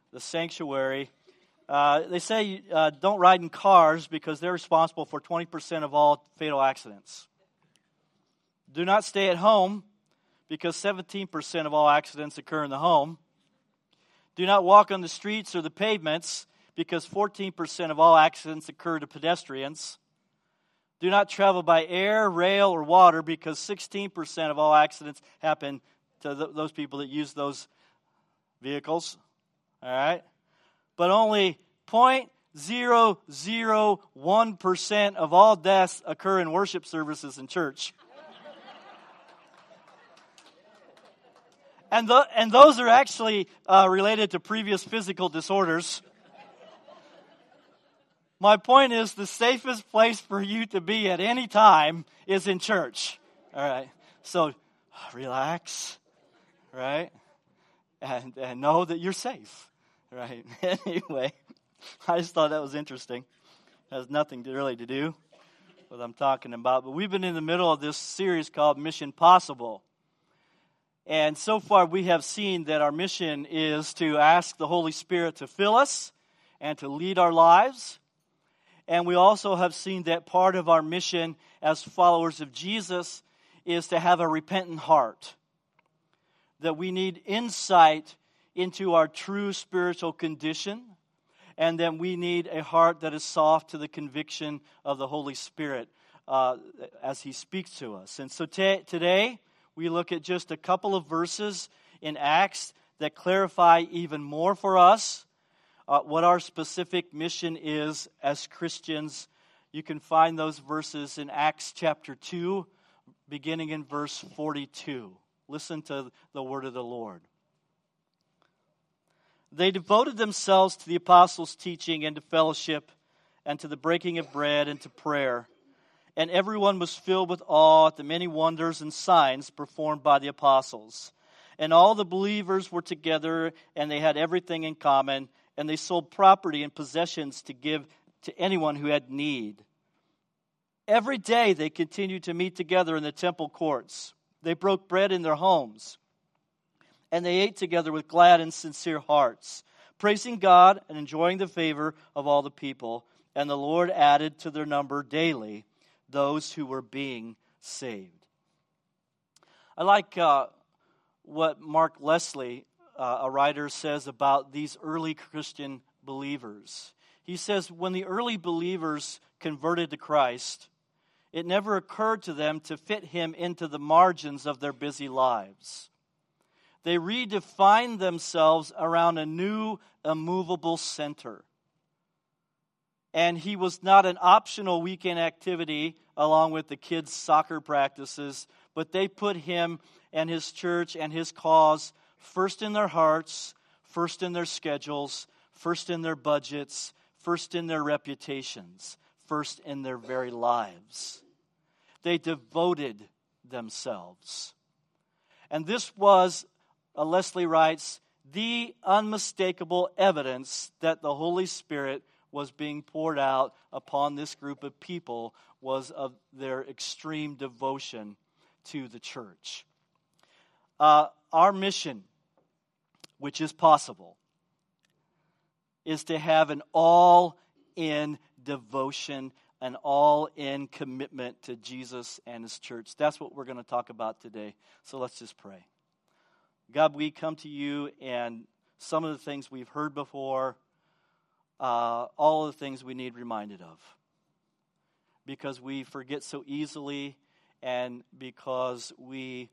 the sanctuary. They say don't ride in cars because they're responsible for 20% of all fatal accidents. Do not stay at home because 17% of all accidents occur in the home. Do not walk on the streets or the pavements because 14% of all accidents occur to pedestrians. Do not travel by air, rail, or water because 16% of all accidents happen to those people that use those vehicles. All right? But only 0.001% of all deaths occur in worship services in church. And those are actually related to previous physical disorders. My point is the safest place for you to be at any time is in church. All right. So relax, right? And know that you're safe, right? Anyway, I just thought that was interesting. It has nothing really to do with what I'm talking about. But we've been in the middle of this series called Mission Possible. And so far we have seen that our mission is to ask the Holy Spirit to fill us and to lead our lives. And we also have seen that part of our mission as followers of Jesus is to have a repentant heart. That we need insight into our true spiritual condition. And then we need a heart that is soft to the conviction of the Holy Spirit as He speaks to us. And so today we look at just a couple of verses in Acts that clarify even more for us what our specific mission is as Christians. You can find those verses in Acts chapter 2, beginning in verse 42. Listen to the word of the Lord. They devoted themselves to the apostles' teaching and to fellowship and to the breaking of bread and to prayer. And everyone was filled with awe at the many wonders and signs performed by the apostles. And all the believers were together, and they had everything in common, and they sold property and possessions to give to anyone who had need. Every day they continued to meet together in the temple courts. They broke bread in their homes, and they ate together with glad and sincere hearts, praising God and enjoying the favor of all the people. And the Lord added to their number daily those who were being saved. I like what Mark Leslie, a writer, says about these early Christian believers. He says, when the early believers converted to Christ, it never occurred to them to fit Him into the margins of their busy lives. They redefined themselves around a new, immovable center. And He was not an optional weekend activity along with the kids' soccer practices, but they put Him and His church and His cause first in their hearts, first in their schedules, first in their budgets, first in their reputations, first in their very lives. They devoted themselves. And this was, Leslie writes, the unmistakable evidence that the Holy Spirit was being poured out upon this group of people was of their extreme devotion to the church. Our mission, which is possible, is to have an all-in devotion, an all-in commitment to Jesus and His church. That's what we're going to talk about today. So let's just pray. God, we come to You, and some of the things we've heard before, all of the things we need reminded of. Because we forget so easily, and because we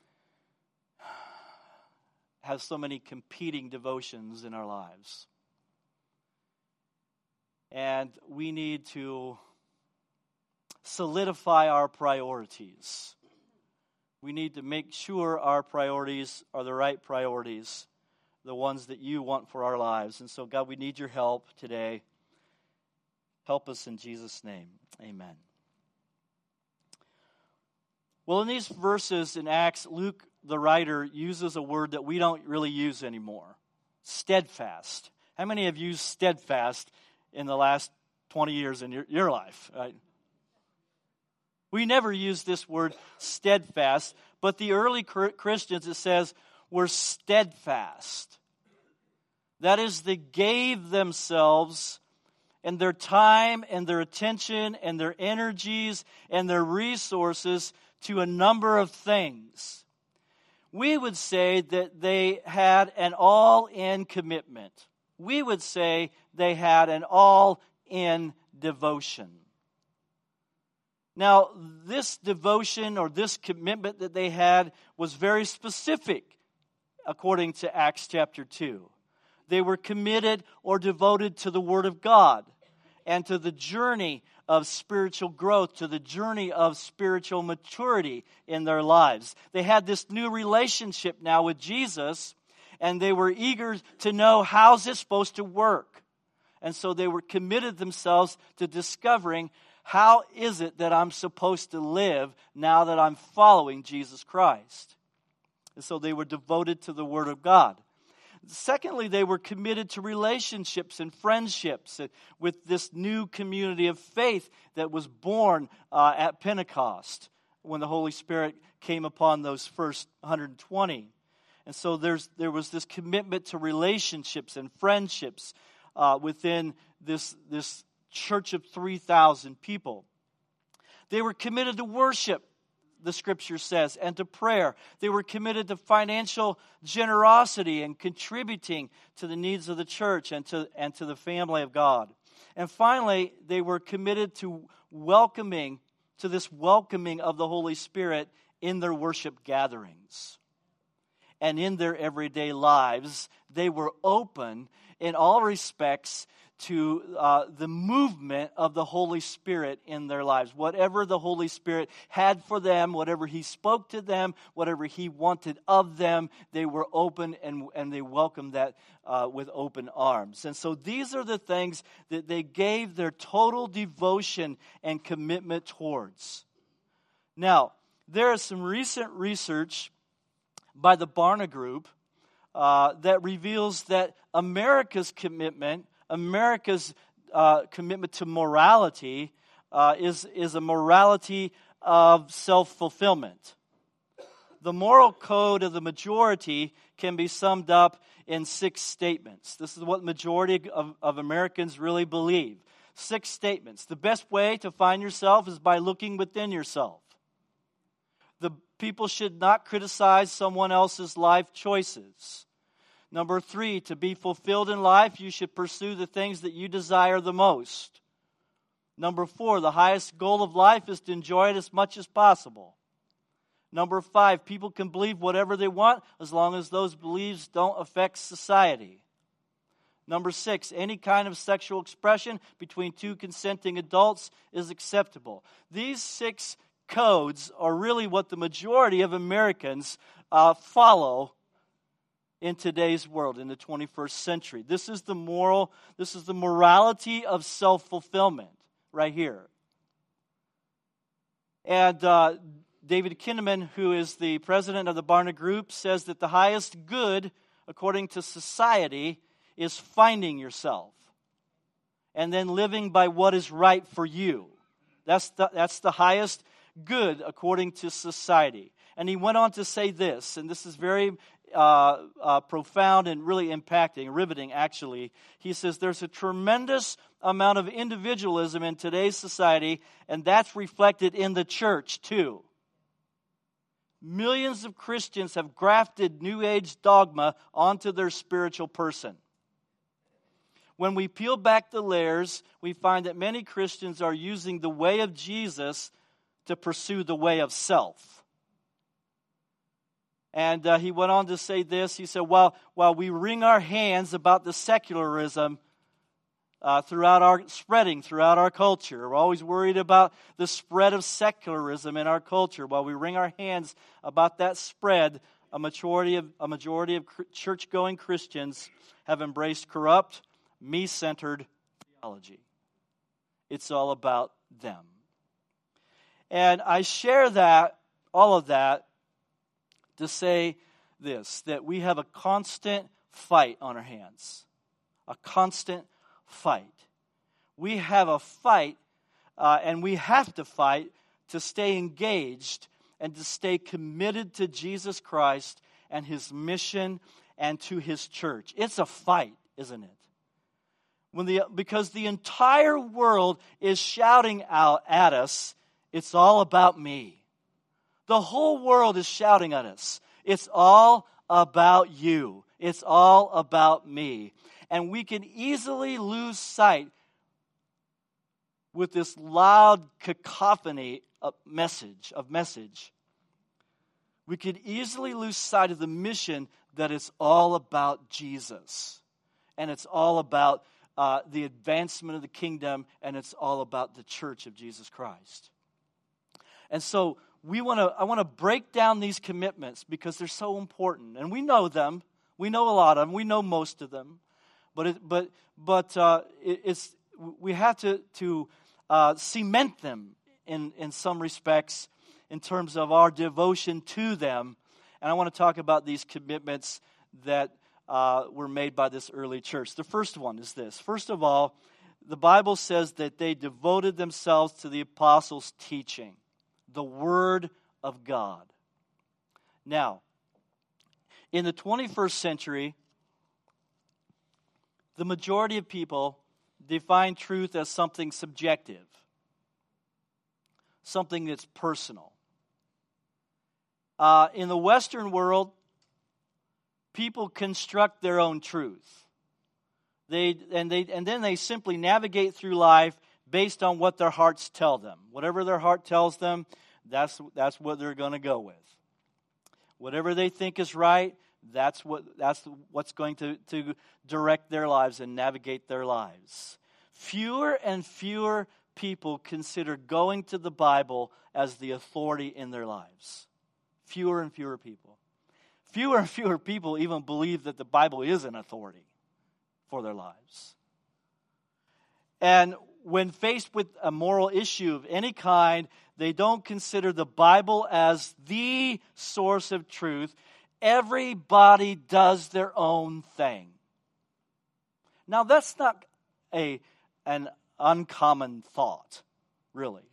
have so many competing devotions in our lives. And we need to solidify our priorities. We need to make sure our priorities are the right priorities, the ones that You want for our lives. And so, God, we need Your help today. Help us in Jesus' name. Amen. Well, in these verses in Acts, Luke, the writer, uses a word that we don't really use anymore. Steadfast. How many have used steadfast in the last 20 years in your life? Right? We never use this word steadfast, but the early Christians, it says, were steadfast. That is, they gave themselves and their time and their attention and their energies and their resources to a number of things. We would say that they had an all-in commitment. We would say they had an all-in devotion. Now, this devotion or this commitment that they had was very specific, according to Acts chapter 2. They were committed or devoted to the Word of God and to the journey of spiritual growth, to the journey of spiritual maturity in their lives. They had this new relationship now with Jesus, and they were eager to know, how's it supposed to work? And so they were committed themselves to discovering, how is it that I'm supposed to live now that I'm following Jesus Christ? And so they were devoted to the Word of God. Secondly, they were committed to relationships and friendships with this new community of faith that was born at Pentecost when the Holy Spirit came upon those first 120. And so there was this commitment to relationships and friendships within this church of 3,000 people. They were committed to worship, the Scripture says, and to prayer. They were committed to financial generosity and contributing to the needs of the church and to the family of God. And finally, they were committed to this welcoming of the Holy Spirit in their worship gatherings. And in their everyday lives, they were open in all respects to the movement of the Holy Spirit in their lives. Whatever the Holy Spirit had for them, whatever He spoke to them, whatever He wanted of them, they were open and they welcomed that with open arms. And so these are the things that they gave their total devotion and commitment towards. Now, there is some recent research by the Barna Group that reveals that America's commitment to morality is a morality of self-fulfillment. The moral code of the majority can be summed up in 6 statements. This is what the majority of Americans really believe. 6 statements. The best way to find yourself is by looking within yourself. The people should not criticize someone else's life choices. Number 3, to be fulfilled in life, you should pursue the things that you desire the most. Number 4, the highest goal of life is to enjoy it as much as possible. Number 5, people can believe whatever they want as long as those beliefs don't affect society. Number 6, any kind of sexual expression between 2 consenting adults is acceptable. These 6 codes are really what the majority of Americans follow in today's world, in the 21st century. This is the morality of self-fulfillment right here. And David Kinnaman, who is the president of the Barna Group, says that the highest good, according to society, is finding yourself and then living by what is right for you. That's the highest good according to society. And he went on to say this, and this is very profound and really impacting, riveting actually. He says there's a tremendous amount of individualism in today's society, and that's reflected in the church too. Millions of Christians have grafted New Age dogma onto their spiritual person. When we peel back the layers, we find that many Christians are using the way of Jesus to pursue the way of self. And he went on to say this. He said, while we wring our hands about the secularism spreading throughout our culture, we're always worried about the spread of secularism in our culture. While we wring our hands about that spread, a majority of church-going Christians have embraced corrupt, me-centered theology. It's all about them. And I share all of that, to say this, that we have a constant fight on our hands. A constant fight. We have a fight, and we have to fight to stay engaged and to stay committed to Jesus Christ and His mission and to His church. It's a fight. isn't it? Because the entire world is shouting out at us, it's all about me. The whole world is shouting at us, it's all about you. It's all about me. And we can easily lose sight with this loud cacophony of message. We could easily lose sight of the mission that it's all about Jesus. And it's all about the advancement of the kingdom, and it's all about the church of Jesus Christ. And so I want to break down these commitments because they're so important. And we know them. We know a lot of them. We know most of them. But we have to cement them in some respects in terms of our devotion to them. And I want to talk about these commitments that were made by this early church. The first one is this. First of all, the Bible says that they devoted themselves to the apostles' teaching, the Word of God. Now, in the 21st century, the majority of people define truth as something subjective, something that's personal. In the Western world, people construct their own truth. And then they simply navigate through life based on what their hearts tell them. Whatever their heart tells them, that's what they're going to go with. Whatever they think is right, that's what's going to direct their lives and navigate their lives. Fewer and fewer people consider going to the Bible as the authority in their lives. Fewer and fewer people. Fewer and fewer people even believe that the Bible is an authority for their lives. And when faced with a moral issue of any kind, they don't consider the Bible as the source of truth. Everybody does their own thing. Now, that's not an uncommon thought, really.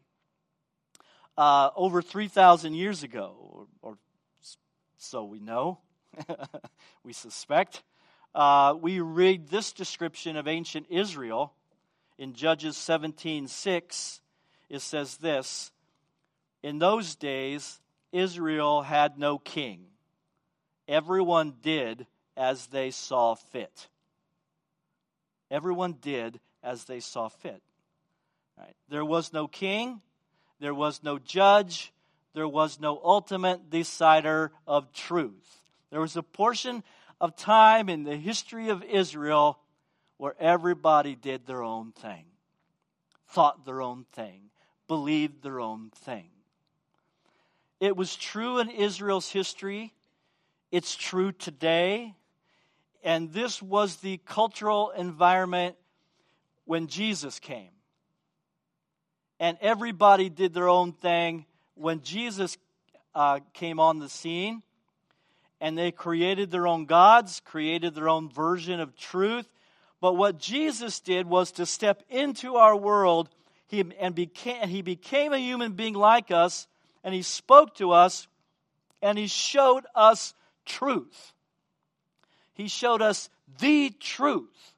Over 3,000 years ago, or so we know, we suspect, we read this description of ancient Israel in Judges 17:6. It says this: in those days, Israel had no king. Everyone did as they saw fit. Everyone did as they saw fit. Right. There was no king. There was no judge. There was no ultimate decider of truth. There was a portion of time in the history of Israel where everybody did their own thing, thought their own thing, believed their own thing. It was true in Israel's history. It's true today. And this was the cultural environment when Jesus came. And everybody did their own thing when Jesus came on the scene. And they created their own gods, created their own version of truth. But what Jesus did was to step into our world. He became a human being like us. And he spoke to us. And he showed us truth. He showed us the truth.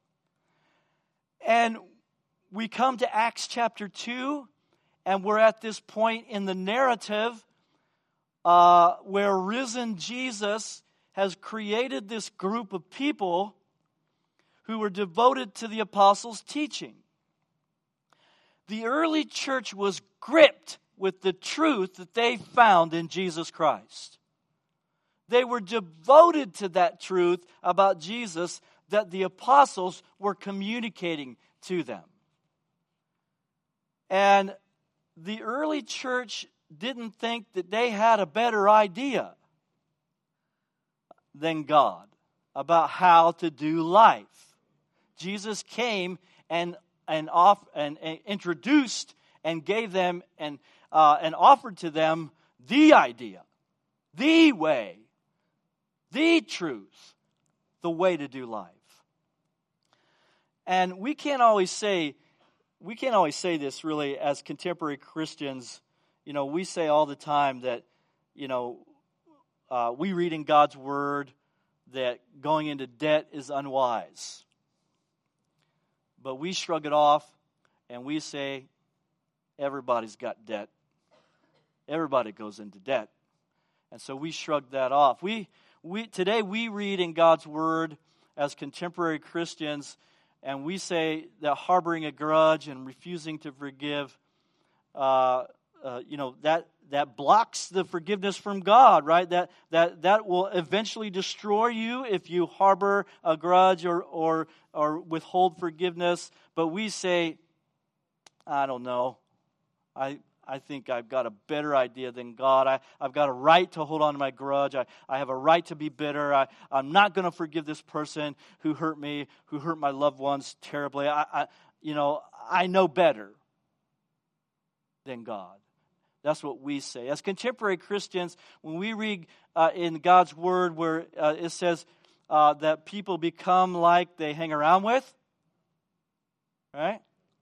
And we come to Acts chapter 2, and we're at this point in the narrative where risen Jesus has created this group of people who were devoted to the apostles' teaching. The early church was gripped with the truth that they found in Jesus Christ. They were devoted to that truth about Jesus that the apostles were communicating to them. And the early church didn't think that they had a better idea than God about how to do life. Jesus came and introduced and gave them and offered to them the idea, the way, the truth, the way to do life. And we can't always say this really as contemporary Christians. You know, we say all the time that, we read in God's Word that going into debt is unwise. But we shrug it off and we say, everybody's got debt. Everybody goes into debt. And so we shrug that off. Today we read in God's Word as contemporary Christians, and we say that harboring a grudge and refusing to forgive, that blocks the forgiveness from God, right? That will eventually destroy you if you harbor a grudge or withhold forgiveness. But we say, I don't know. I think I've got a better idea than God. I've got a right to hold on to my grudge. I have a right to be bitter. I'm not going to forgive this person who hurt me, who hurt my loved ones terribly. I know better than God. That's what we say. As contemporary Christians, when we read in God's Word where it says that people become like they hang around with, right?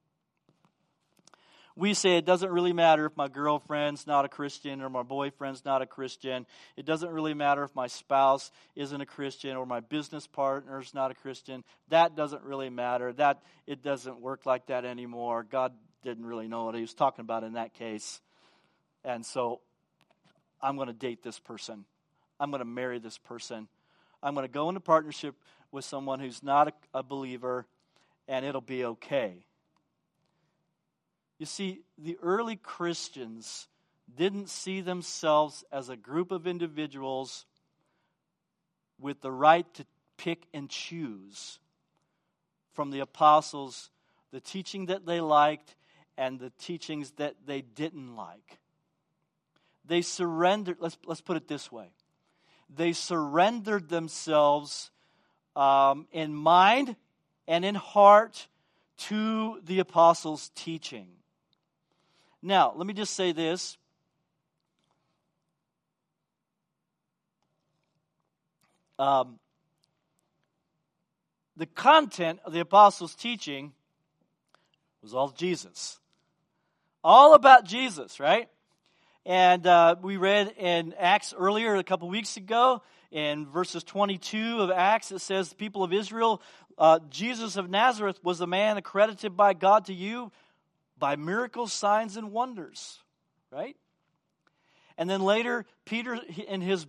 We say it doesn't really matter if my girlfriend's not a Christian or my boyfriend's not a Christian. It doesn't really matter if my spouse isn't a Christian or my business partner's not a Christian. That doesn't really matter. It doesn't work like that anymore. God didn't really know what he was talking about in that case. And so I'm going to date this person. I'm going to marry this person. I'm going to go into partnership with someone who's not a believer, and it'll be okay. You see, the early Christians didn't see themselves as a group of individuals with the right to pick and choose from the apostles the teaching that they liked and the teachings that they didn't like. They surrendered, let's put it this way. They surrendered themselves in mind and in heart to the apostles' teaching. Now, let me just say this. The content of the apostles' teaching was all Jesus. All about Jesus, right? And we read in Acts earlier, a couple weeks ago, in verses 22 of Acts, it says, the people of Israel, Jesus of Nazareth was a man accredited by God to you by miracles, signs, and wonders, right? And then later, Peter, in his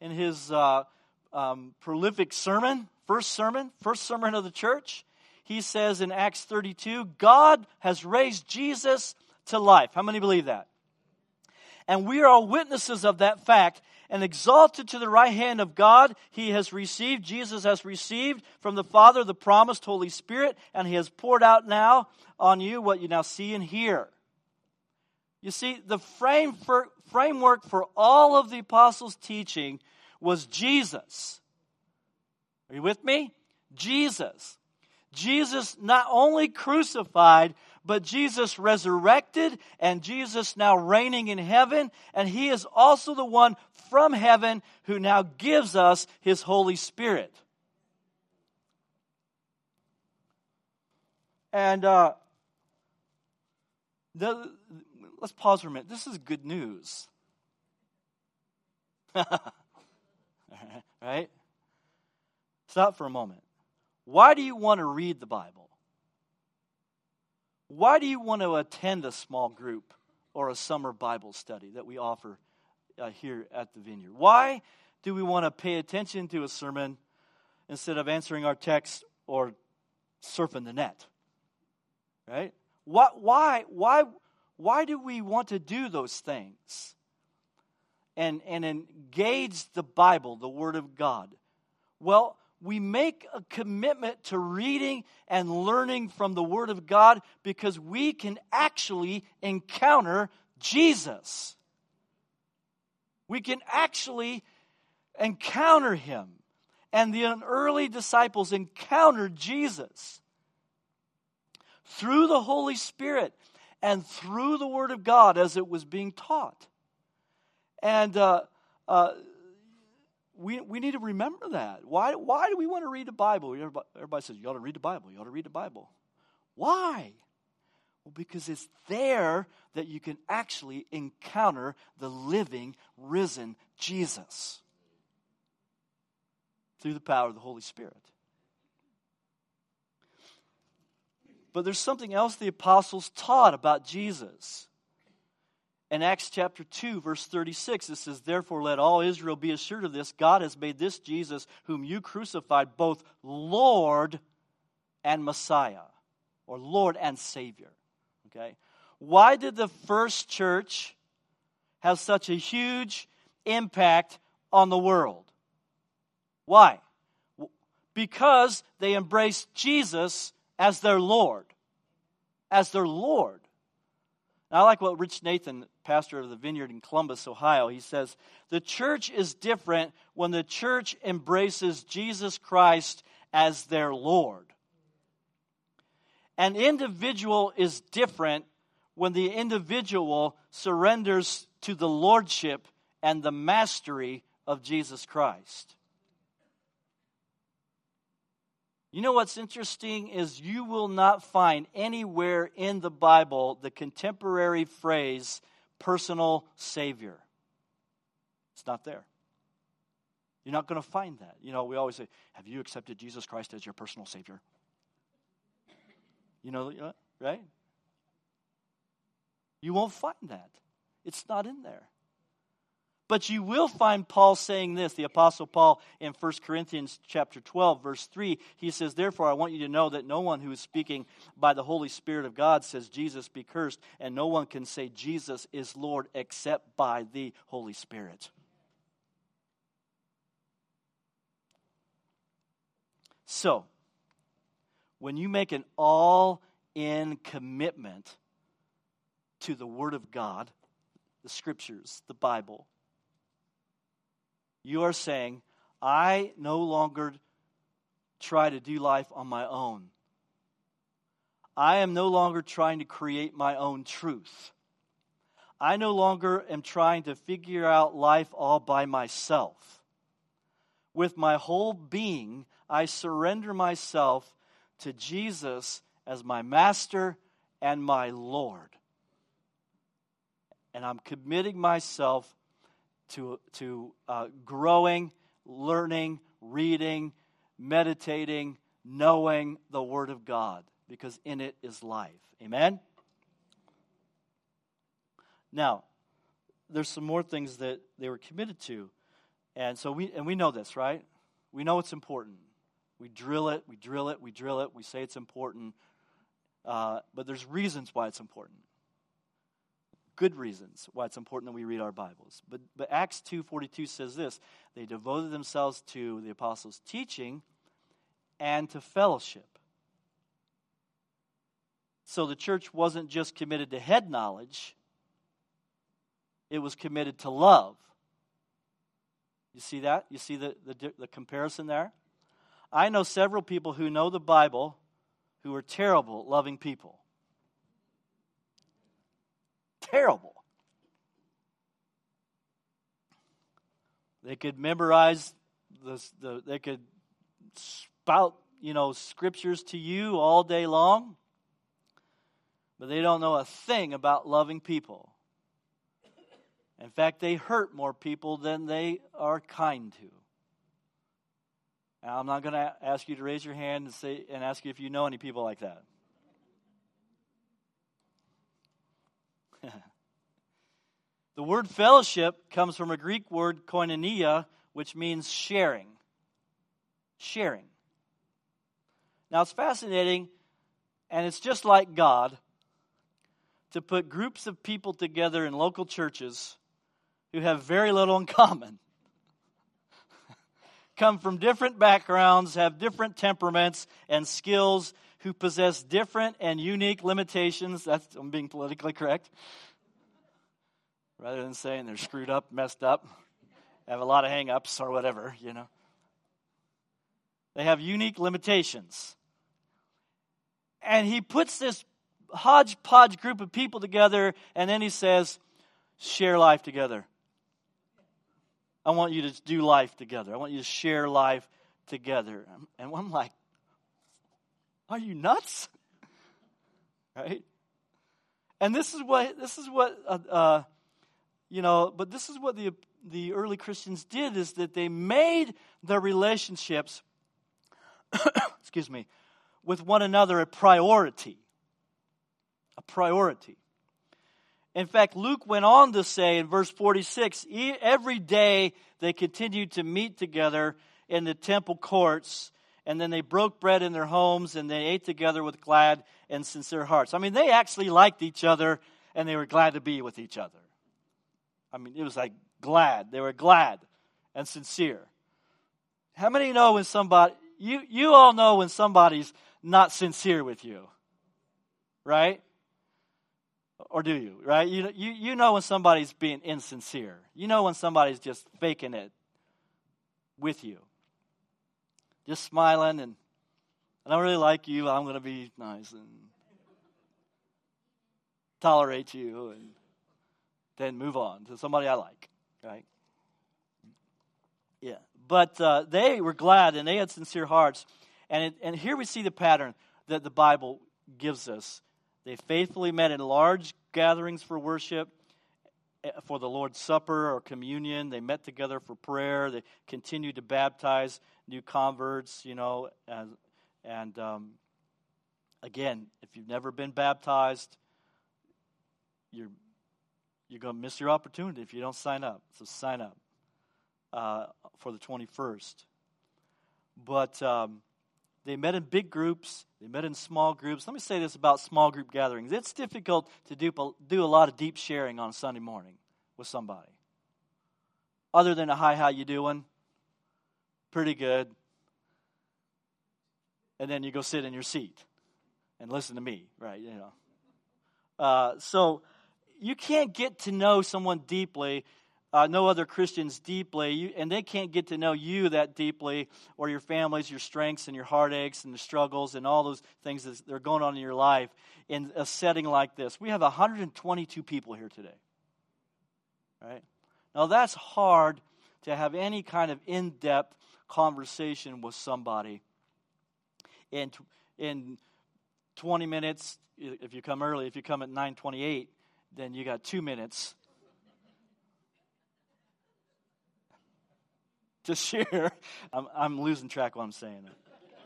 prolific sermon, first sermon of the church, he says in Acts 32, God has raised Jesus to life. How many believe that? And we are all witnesses of that fact. And exalted to the right hand of God, Jesus has received from the Father the promised Holy Spirit, and he has poured out now on you what you now see and hear. You see, the framework for all of the apostles' teaching was Jesus. Are you with me? Jesus. Jesus not only crucified, but Jesus resurrected, and Jesus now reigning in heaven, and he is also the one from heaven who now gives us his Holy Spirit. And let's pause for a minute. This is good news. Right? Stop for a moment. Why do you want to read the Bible? Why do you want to attend a small group or a summer Bible study that we offer here at the Vineyard? Why do we want to pay attention to a sermon instead of answering our text or surfing the net? Right? Why do we want to do those things and engage the Bible, the Word of God? Well, we make a commitment to reading and learning from the Word of God because we can actually encounter Jesus. We can actually encounter him. And the early disciples encountered Jesus through the Holy Spirit and through the Word of God as it was being taught. And we need to remember that. Why do we want to read the Bible? Everybody says, you ought to read the Bible. You ought to read the Bible. Why? Well, because it's there that you can actually encounter the living, risen Jesus. through the power of the Holy Spirit. But there's something else the apostles taught about Jesus. In Acts chapter 2, verse 36, it says, "Therefore let all Israel be assured of this, God has made this Jesus, whom you crucified, both Lord and Messiah," or Lord and Savior. Okay? Why did the first church have such a huge impact on the world? Why? Because they embraced Jesus as their Lord. As their Lord. Now, I like what Rich Nathan, pastor of the Vineyard in Columbus, Ohio, he says, the church is different when the church embraces Jesus Christ as their Lord. An individual is different when the individual surrenders to the lordship and the mastery of Jesus Christ. You know what's interesting is you will not find anywhere in the Bible the contemporary phrase, personal Savior. It's not there. You're not going to find that. You know, we always say, have you accepted Jesus Christ as your personal Savior? You know, right? You won't find that. It's not in there. But you will find Paul saying this, the Apostle Paul in 1 Corinthians chapter 12, verse 3. He says, "Therefore I want you to know that no one who is speaking by the Holy Spirit of God says Jesus be cursed, and no one can say Jesus is Lord except by the Holy Spirit." So, when you make an all-in commitment to the Word of God, the Scriptures, the Bible, you are saying, I no longer try to do life on my own. I am no longer trying to create my own truth. I no longer am trying to figure out life all by myself. With my whole being, I surrender myself to Jesus as my master and my Lord. And I'm committing myself to growing, learning, reading, meditating, knowing the Word of God, because in it is life. Amen? Now, there's some more things that they were committed to. And so we know this, right? We know it's important. We drill it, we drill it, we drill it. We say it's important. But there's reasons why it's important. Good reasons why it's important that we read our Bibles. But Acts 2:42 says this: they devoted themselves to the apostles' teaching and to fellowship. So the church wasn't just committed to head knowledge, it was committed to love. You see that? You see the comparison there? I know several people who know the Bible who are terrible at loving people. Terrible. They could memorize they could spout, scriptures to you all day long, but they don't know a thing about loving people. In fact, they hurt more people than they are kind to. Now, I'm not going to ask you to raise your hand and ask you if you know any people like that. The word fellowship comes from a Greek word koinonia, which means sharing. Sharing. Now, it's fascinating, and it's just like God, to put groups of people together in local churches who have very little in common. Come from different backgrounds, have different temperaments and skills, who possess different and unique limitations. I'm being politically correct. Rather than saying they're screwed up, messed up, have a lot of hang-ups or whatever, They have unique limitations. And he puts this hodgepodge group of people together, and then he says, share life together. I want you to do life together. I want you to share life together. And I'm like, are you nuts? Right? And this is what the early Christians did is that they made their relationships, excuse me, with one another a priority. A priority. In fact, Luke went on to say in verse 46, every day they continued to meet together in the temple courts, and then they broke bread in their homes, and they ate together with glad and sincere hearts. I mean, they actually liked each other, and they were glad to be with each other. I mean, it was like glad. They were glad and sincere. How many know when somebody, you all know when somebody's not sincere with you, right? Or do you, right? You know when somebody's being insincere. You know when somebody's just faking it with you. Just smiling and I don't really like you. I'm going to be nice and tolerate you and then move on to somebody I like, right? Yeah. But they were glad and they had sincere hearts. And here we see the pattern that the Bible gives us. They faithfully met in large gatherings for worship, for the Lord's Supper or communion. They met together for prayer. They continued to baptize new converts, and again, if you've never been baptized, you're going to miss your opportunity if you don't sign up. So sign up for the 21st. But they met in big groups. They met in small groups. Let me say this about small group gatherings. It's difficult to do a lot of deep sharing on Sunday morning with somebody. Other than a hi, how you doing? Pretty good. And then you go sit in your seat and listen to me, right? So you can't get to know someone deeply, know other Christians deeply, and they can't get to know you that deeply, or your families, your strengths, and your heartaches, and the struggles, and all those things that are going on in your life in a setting like this. We have 122 people here today, right? Now that's hard to have any kind of in-depth conversation with somebody in 20 minutes. If you come early, if you come at 9:28, then you got 2 minutes to share. I'm losing track while I'm saying it.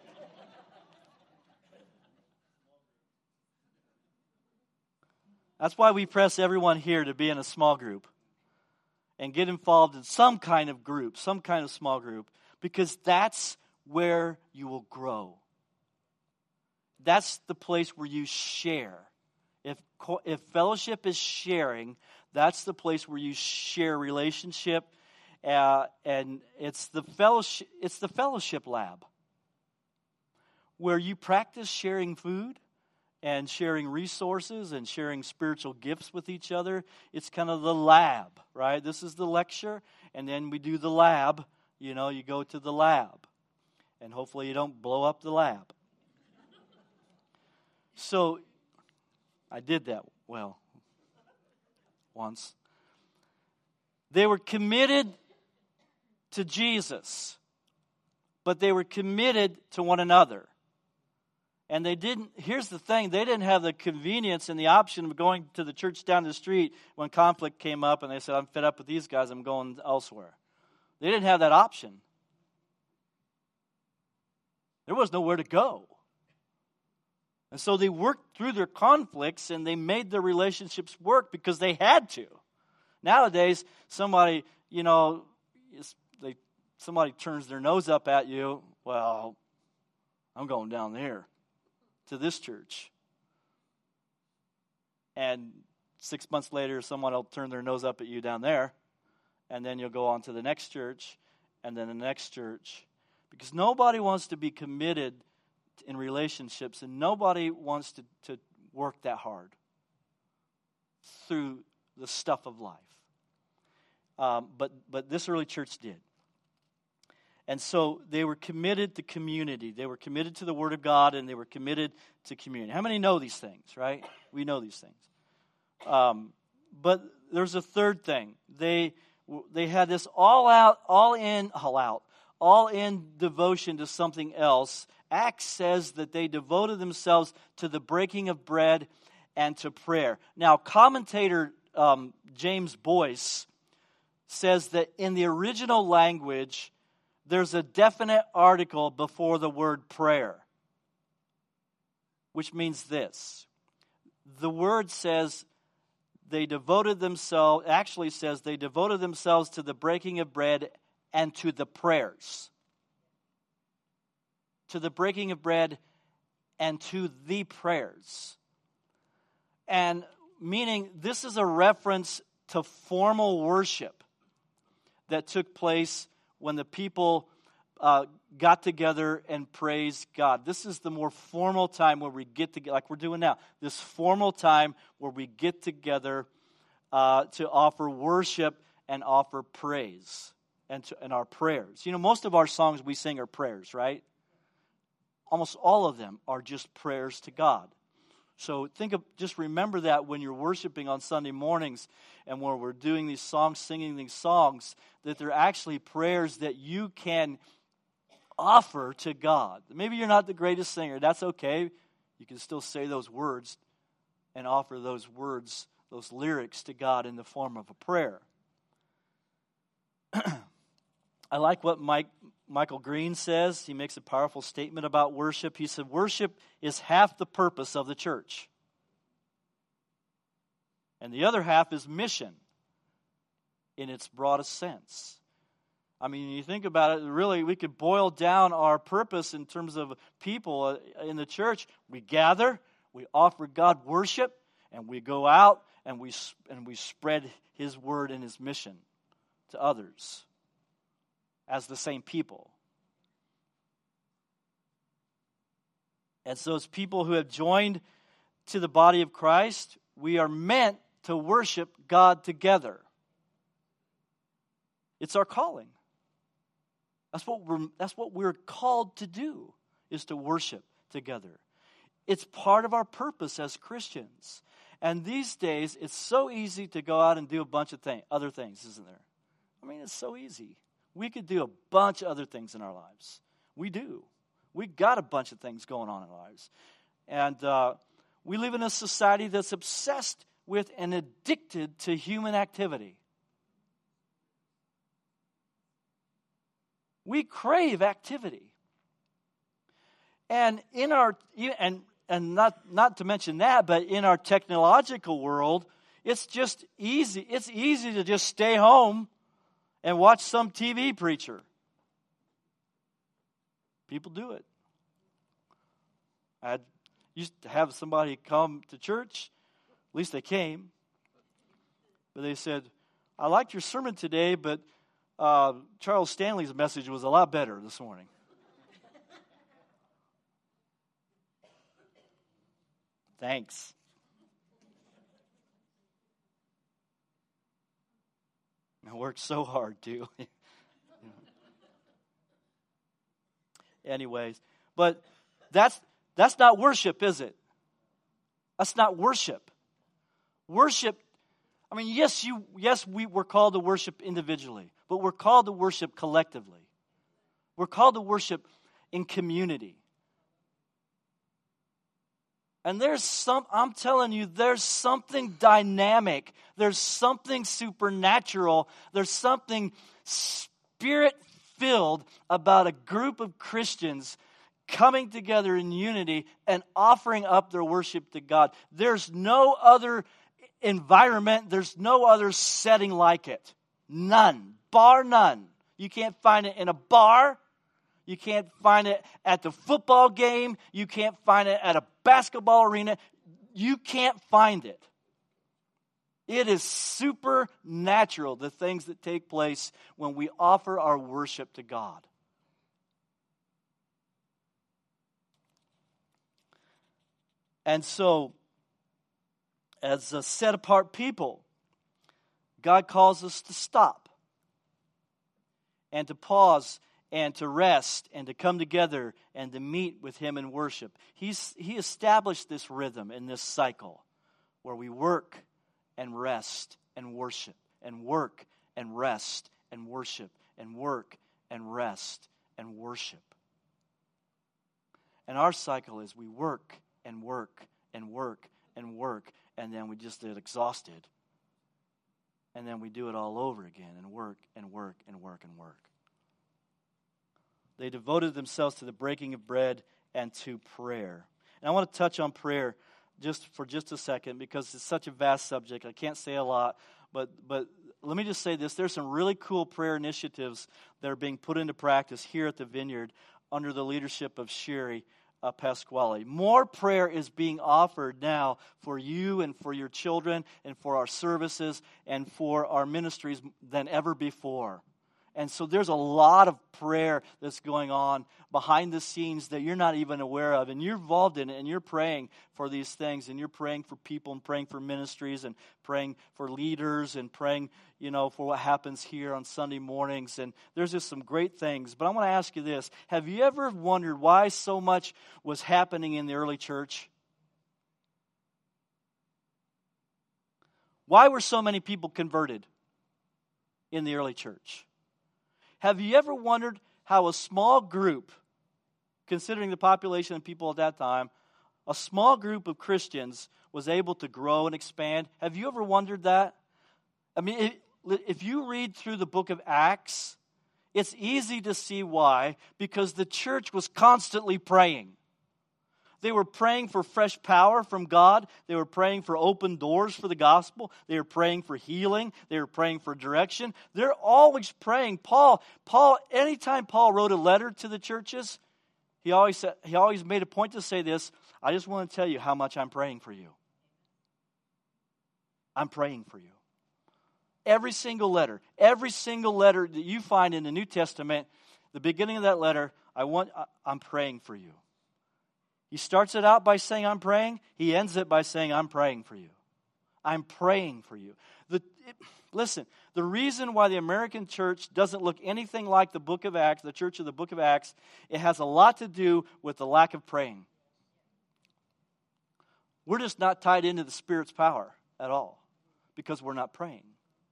That's why we press everyone here to be in a small group and get involved in some kind of group, some kind of small group, because that's where you will grow. That's the place where you share. If fellowship is sharing, that's the place where you share relationship. And it's the fellowship lab where you practice sharing food and sharing resources and sharing spiritual gifts with each other. It's kind of the lab, right? This is the lecture, and then we do the lab. You go to the lab, and hopefully you don't blow up the lab. So I did that once. They were committed to Jesus, but they were committed to one another. And here's the thing, they didn't have the convenience and the option of going to the church down the street when conflict came up and they said, I'm fed up with these guys, I'm going elsewhere. They didn't have that option. There was nowhere to go. And so they worked through their conflicts and they made their relationships work because they had to. Nowadays, somebody turns their nose up at you, well, I'm going down there to this church. And 6 months later, someone will turn their nose up at you down there, and then you'll go on to the next church, and then the next church. Because nobody wants to be committed in relationships, and nobody wants to work that hard through the stuff of life. But this early church did. And so they were committed to community. They were committed to the Word of God, and they were committed to community. How many know these things, right? We know these things. But there's a third thing. They had this all-in devotion to something else. Acts says that they devoted themselves to the breaking of bread and to prayer. Now, commentator James Boyce says that in the original language, there's a definite article before the word prayer, which means this. The word says they devoted themselves, actually says they devoted themselves to the breaking of bread and to the prayers. To the breaking of bread and to the prayers. And meaning this is a reference to formal worship that took place when the people got together and praised God. This is the more formal time where we get together, like we're doing now. This formal time where we get together to offer worship and offer praise and our prayers. You know, most of our songs we sing are prayers, right? Almost all of them are just prayers to God. So just remember that when you're worshiping on Sunday mornings and when we're doing these songs, singing these songs, that they're actually prayers that you can offer to God. Maybe you're not the greatest singer. That's okay. You can still say those words and offer those words, those lyrics to God in the form of a prayer. I like what Michael Green says. He makes a powerful statement about worship. He said, worship is half the purpose of the church. And the other half is mission in its broadest sense. I mean, you think about it, really, we could boil down our purpose in terms of people in the church. We gather, we offer God worship, and we go out and we spread His word and His mission to others as the same people. And so as people who have joined to the body of Christ, we are meant to worship God together. It's our calling. That's what we're called to do, is to worship together. It's part of our purpose as Christians. And these days, it's so easy to go out and do a bunch of other things, isn't there? I mean, it's so easy. We could do a bunch of other things in our lives. We do. We got a bunch of things going on in our lives. And we live in a society that's obsessed with and addicted to human activity. We crave activity. And in our and not to mention that, but in our technological world, it's just easy. It's easy to just stay home and watch some TV preacher. People do it. I used to have somebody come to church. At least they came. But they said, I liked your sermon today, but Charles Stanley's message was a lot better this morning. Thanks. I worked so hard, too. Anyways, but that's not worship, is it? That's not worship. Worship, I mean, yes, we're called to worship individually, but we're called to worship collectively. We're called to worship in community. And I'm telling you, there's something dynamic. There's something supernatural. There's something spirit-filled about a group of Christians coming together in unity and offering up their worship to God. There's no other environment, there's no other setting like it. None. Bar none. You can't find it in a bar. You can't find it at the football game. You can't find it at a basketball arena. You can't find it. It is supernatural, the things that take place when we offer our worship to God. And so, as a set-apart people, God calls us to stop and to pause and to rest and to come together and to meet with Him in worship. He established this rhythm in this cycle where we work and rest and worship and work and rest and worship and work and rest and worship. And our cycle is we work and work and work and work, and then we just get exhausted. And then we do it all over again and work and work and work and work. They devoted themselves to the breaking of bread and to prayer. And I want to touch on prayer for just a second because it's such a vast subject. I can't say a lot, but let me just say this. There's some really cool prayer initiatives that are being put into practice here at the Vineyard under the leadership of Sherry Pasquale. More prayer is being offered now for you and for your children and for our services and for our ministries than ever before. And so there's a lot of prayer that's going on behind the scenes that you're not even aware of. And you're involved in it, and you're praying for these things, and you're praying for people and praying for ministries and praying for leaders and praying, for what happens here on Sunday mornings. And there's just some great things. But I want to ask you this. Have you ever wondered why so much was happening in the early church? Why were so many people converted in the early church? Have you ever wondered how a small group, considering the population of people at that time, a small group of Christians was able to grow and expand? Have you ever wondered that? I mean, if you read through the book of Acts, it's easy to see why, because the church was constantly praying. They were praying for fresh power from God. They were praying for open doors for the gospel. They were praying for healing. They were praying for direction. They're always praying. Paul, anytime Paul wrote a letter to the churches, he always made a point to say this: I just want to tell you how much I'm praying for you. I'm praying for you. Every single letter that you find in the New Testament, the beginning of that letter, I'm praying for you. He starts it out by saying, I'm praying. He ends it by saying, I'm praying for you. I'm praying for you. Listen, the reason why the American church doesn't look anything like the book of Acts, the church of the book of Acts, it has a lot to do with the lack of praying. We're just not tied into the Spirit's power at all because we're not praying.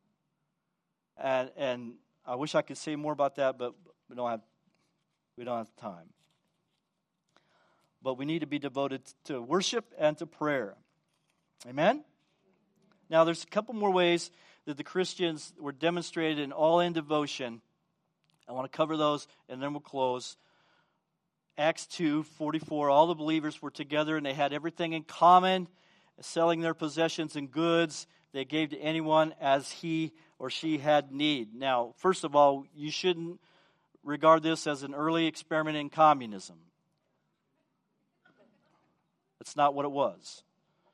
And I wish I could say more about that, but we don't have time. But we need to be devoted to worship and to prayer. Amen? Now, there's a couple more ways that the Christians were demonstrated in all-in devotion. I want to cover those, and then we'll close. Acts 2:44, all the believers were together, and they had everything in common, selling their possessions and goods. They gave to anyone as he or she had need. Now, first of all, you shouldn't regard this as an early experiment in communism. That's not what it was.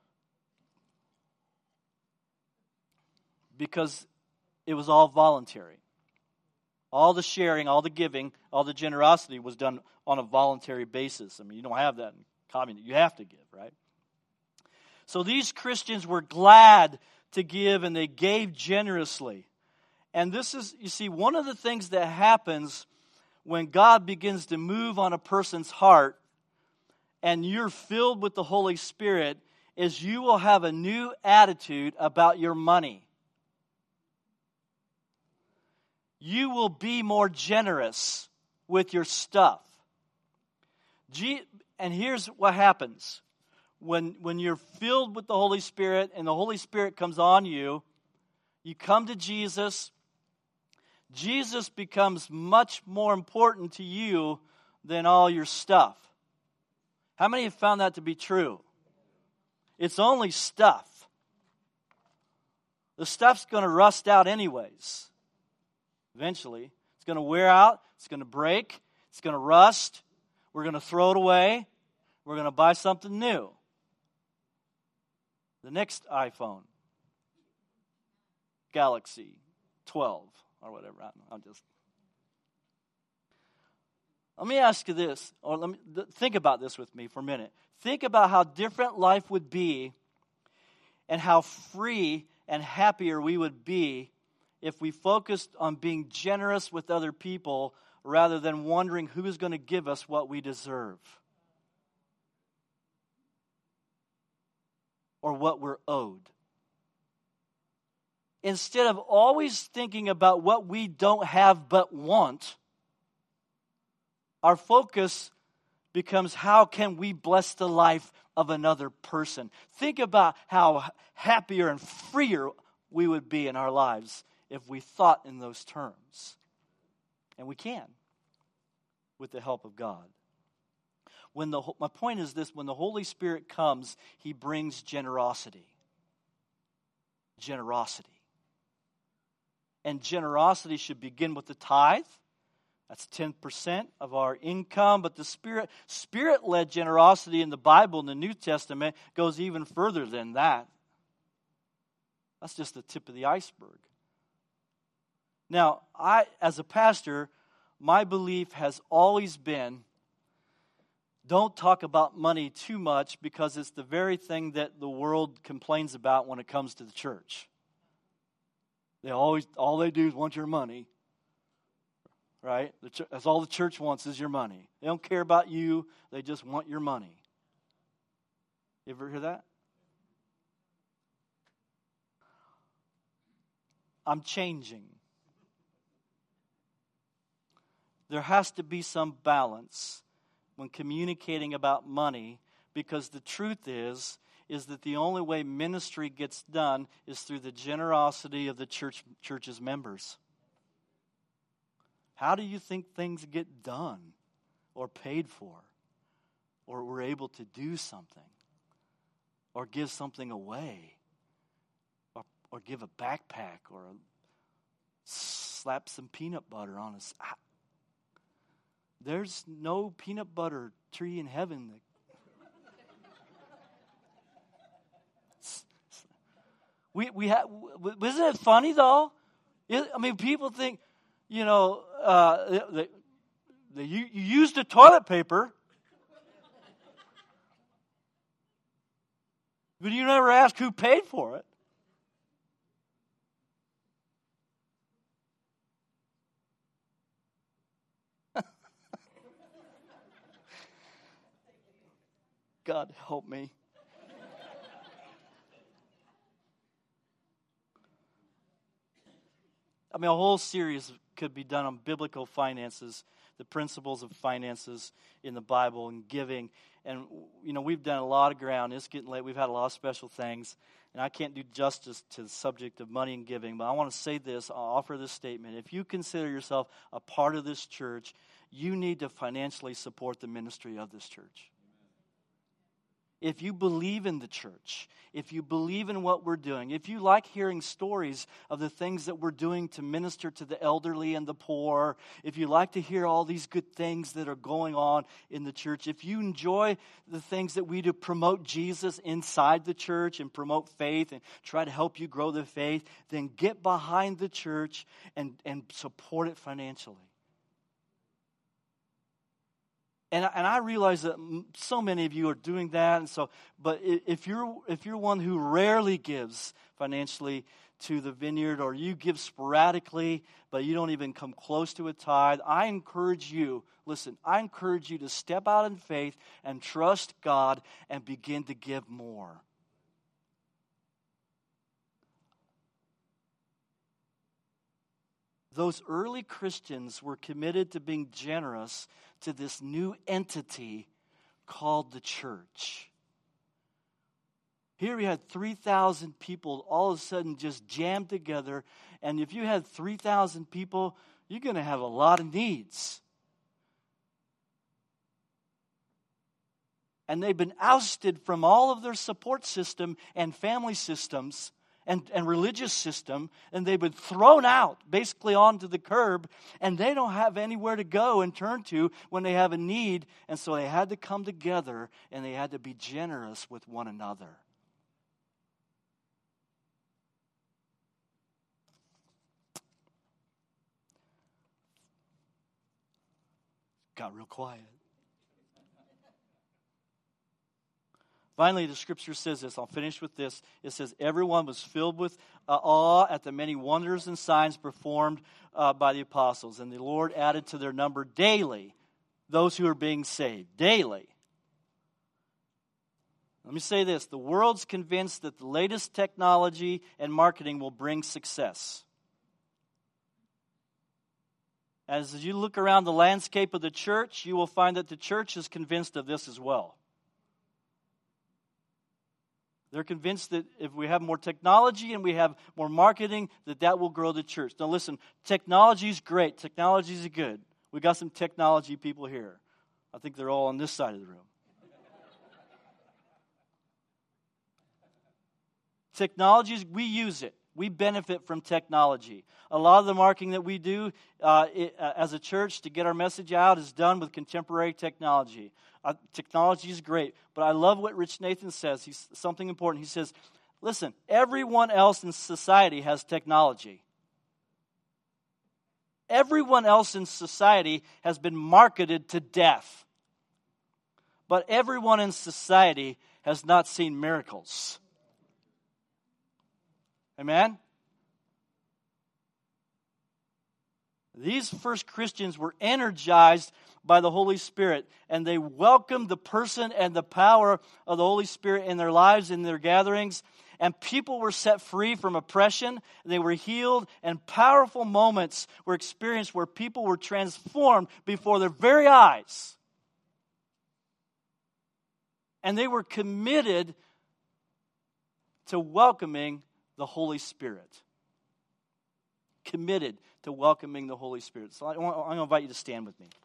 Because it was all voluntary. All the sharing, all the giving, all the generosity was done on a voluntary basis. I mean, you don't have that in communism. You have to give, right? So these Christians were glad to give, and they gave generously. And this is, you see, one of the things that happens when God begins to move on a person's heart and you're filled with the Holy Spirit is you will have a new attitude about your money. You will be more generous with your stuff. And here's what happens. When you're filled with the Holy Spirit and the Holy Spirit comes on you, you come to Jesus. Jesus becomes much more important to you than all your stuff. How many have found that to be true? It's only stuff. The stuff's going to rust out anyways. Eventually. It's going to wear out. It's going to break. It's going to rust. We're going to throw it away. We're going to buy something new. The next iPhone. Galaxy 12 or whatever. Let me ask you this, or think about this with me for a minute. Think about how different life would be and how free and happier we would be if we focused on being generous with other people rather than wondering who's going to give us what we deserve or what we're owed. Instead of always thinking about what we don't have but want, our focus becomes how can we bless the life of another person. Think about how happier and freer we would be in our lives if we thought in those terms. And we can, with the help of God. My point is this: when the Holy Spirit comes, He brings generosity. Generosity. And generosity should begin with the tithe. That's 10% of our income. But the Spirit-led generosity in the Bible, in the New Testament, goes even further than that. That's just the tip of the iceberg. Now, as a pastor, my belief has always been, don't talk about money too much, because it's the very thing that the world complains about when it comes to the church. All they do is want your money. Right? That's all the church wants, is your money. They don't care about you. They just want your money. You ever hear that? I'm changing. There has to be some balance when communicating about money, because the truth is that the only way ministry gets done is through the generosity of the church's members. How do you think things get done or paid for, or we're able to do something or give something away or give a backpack or slap some peanut butter on us? There's no peanut butter tree in heaven. Isn't it funny though? People think, you used the toilet paper, but you never ask who paid for it. God help me. A whole series could be done on biblical finances, the principles of finances in the Bible and giving. And, we've done a lot of ground. It's getting late. We've had a lot of special things. And I can't do justice to the subject of money and giving. But I want to say this. I'll offer this statement. If you consider yourself a part of this church, you need to financially support the ministry of this church. If you believe in the church, if you believe in what we're doing, if you like hearing stories of the things that we're doing to minister to the elderly and the poor, if you like to hear all these good things that are going on in the church, if you enjoy the things that we do, promote Jesus inside the church and promote faith and try to help you grow the faith, then get behind the church and support it financially. And I realize that so many of you are doing that, but if you're one who rarely gives financially to the vineyard, or you give sporadically, but you don't even come close to a tithe, I encourage you to step out in faith and trust God and begin to give more. Those early Christians were committed to being generous to this new entity called the church. Here we had 3,000 people all of a sudden just jammed together. And if you had 3,000 people, you're going to have a lot of needs. And they've been ousted from all of their support system and family systems and religious system, and they've been thrown out, basically onto the curb, and they don't have anywhere to go and turn to when they have a need, and so they had to come together, and they had to be generous with one another. Got real quiet. Finally, the scripture says this. I'll finish with this. It says, everyone was filled with awe at the many wonders and signs performed by the apostles. And the Lord added to their number daily those who are being saved. Daily. Let me say this. The world's convinced that the latest technology and marketing will bring success. As you look around the landscape of the church, you will find that the church is convinced of this as well. They're convinced that if we have more technology and we have more marketing, that will grow the church. Now listen, technology is great. Technology is good. We got some technology people here. I think they're all on this side of the room. Technology, we use it. We benefit from technology. A lot of the marketing that we do as a church to get our message out is done with contemporary technology. Technology is great, but I love what Rich Nathan says. He's something important. He says, listen, everyone else in society has technology. Everyone else in society has been marketed to death. But everyone in society has not seen miracles. Amen? These first Christians were energized by the Holy Spirit, and they welcomed the person and the power of the Holy Spirit in their lives, in their gatherings, and people were set free from oppression. They were healed, and powerful moments were experienced where people were transformed before their very eyes. And they were committed to welcoming the Holy Spirit. Committed to welcoming the Holy Spirit. So I'm going to invite you to stand with me.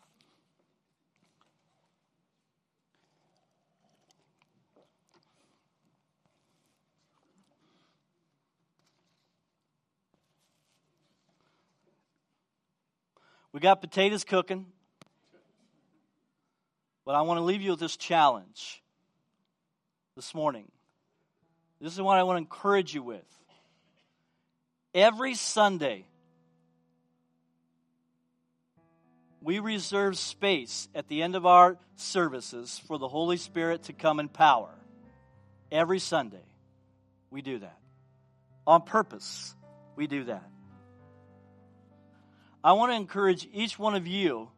We got potatoes cooking, but I want to leave you with this challenge this morning. This is what I want to encourage you with. Every Sunday, we reserve space at the end of our services for the Holy Spirit to come in power. Every Sunday, we do that. On purpose, we do that. I want to encourage each one of you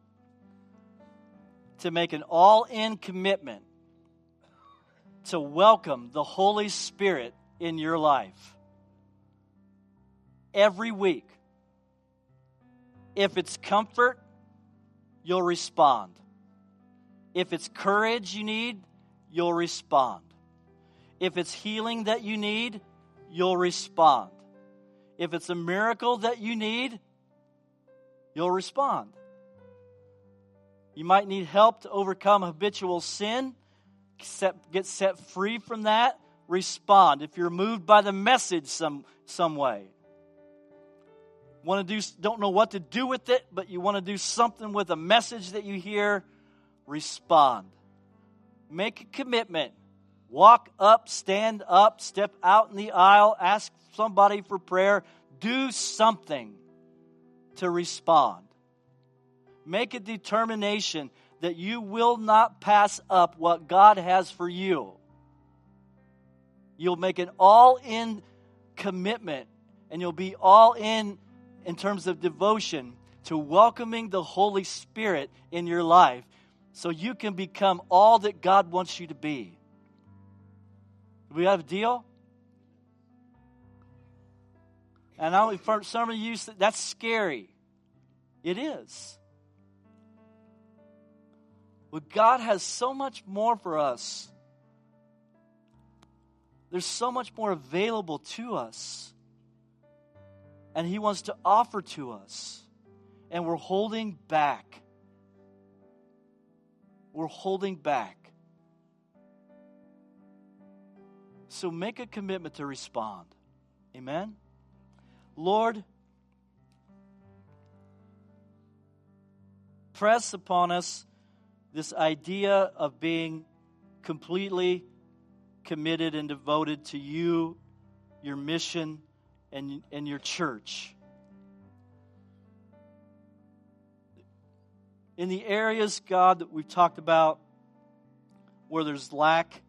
to make an all-in commitment to welcome the Holy Spirit in your life. Every week. If it's comfort, you'll respond. If it's courage you need, you'll respond. If it's healing that you need, you'll respond. If it's a miracle that you need, you'll respond. You might need help to overcome habitual sin, get set free from that, respond. If you're moved by the message some way, don't know what to do with it, but you want to do something with a message that you hear, respond. Make a commitment. Walk up, stand up, step out in the aisle, ask somebody for prayer. Do something to respond. Make a determination that you will not pass up what God has for you. You'll make an all-in commitment, and you'll be all in terms of devotion to welcoming the Holy Spirit in your life so you can become all that God wants you to be. Do we have a deal? And I know for some of you, that's scary. It is. But God has so much more for us. There's so much more available to us. And He wants to offer to us. And we're holding back. We're holding back. So make a commitment to respond. Amen? Lord, press upon us this idea of being completely committed and devoted to you, your mission, and your church. In the areas, God, that we've talked about where there's lack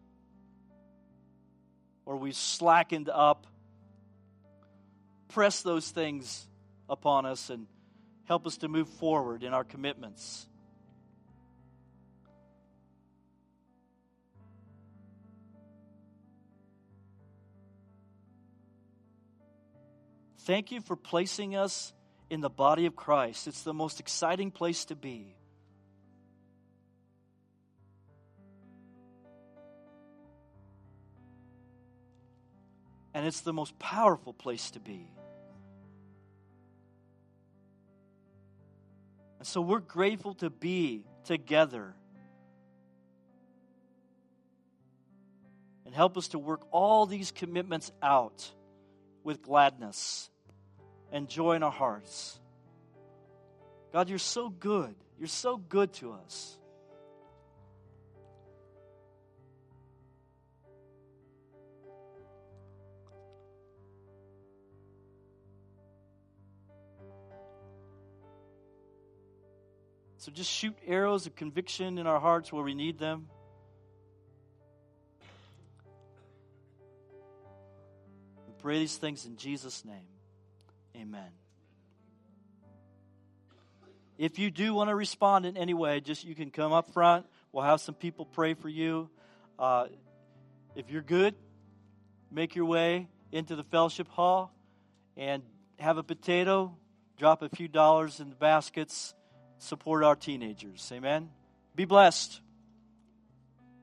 or we've slackened up, press those things upon us and help us to move forward in our commitments. Thank you for placing us in the body of Christ. It's the most exciting place to be. And it's the most powerful place to be. And so we're grateful to be together. And help us to work all these commitments out with gladness and joy in our hearts. God, you're so good. You're so good to us. So just shoot arrows of conviction in our hearts where we need them. We pray these things in Jesus' name. Amen. If you do want to respond in any way, just you can come up front. We'll have some people pray for you. If you're good, make your way into the fellowship hall and have a potato, drop a few dollars in the baskets, support our teenagers. Amen. Be blessed.